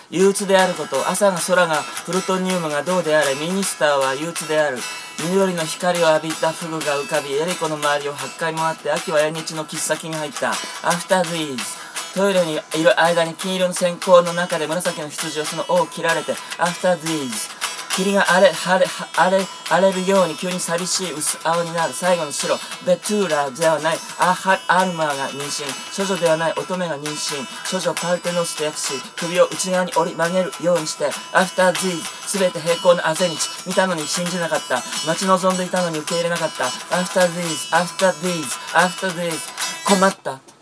憂鬱であること。朝の空がプルトニウムがどうであれ、ミニスターは憂鬱である。緑の光を浴びたフグが浮かび、エリコの周りを8回回って、秋は縁日の喫茶店に入った。After these、トイレにいる間に金色の線香の中で紫の羊をその尾を切られて、After these、霧が荒れるように急に寂しい薄青になる。最後の白。ベトゥーラではないアルマーが妊娠。処女ではない乙女が妊娠。処女パルテノスと訳し、首を内側に折り曲げるようにして、After these、すべて平行のあぜ道。見たのに信じなかった。待ち望んでいたのに受け入れなかった。After these、After these、After these、困った。